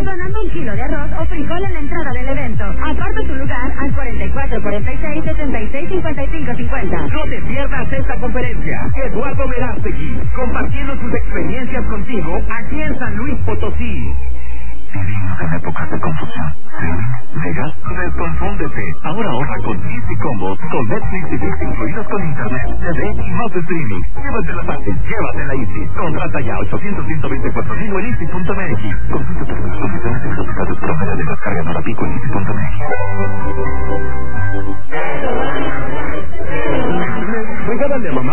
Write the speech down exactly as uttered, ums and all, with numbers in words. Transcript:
donando un kilo de arroz o frijol en la entrada del evento. Aparta tu lugar al cuarenta y cuatro, cuarenta y seis, setenta y seis, cincuenta y cinco, cincuenta. No te pierdas esta conferencia. Eduardo Verástegui, compartiendo sus experiencias contigo aquí en San Luis Potosí. Vivimos en épocas de confusión. ¿Sí? ¿Megas? Desconfúndete. Ahora ahorra con Easy Combos, con Netflix y Disney incluidos con internet, T V y más streaming. Llévatela fácil, llévatela Easy. Contrata ya ochocientos, ciento veinticuatro mil en easy punto m x. Consulta todas las condiciones exóticas promedio de descarga en Horapico en easy punto m x. Oiga, dale, mamá.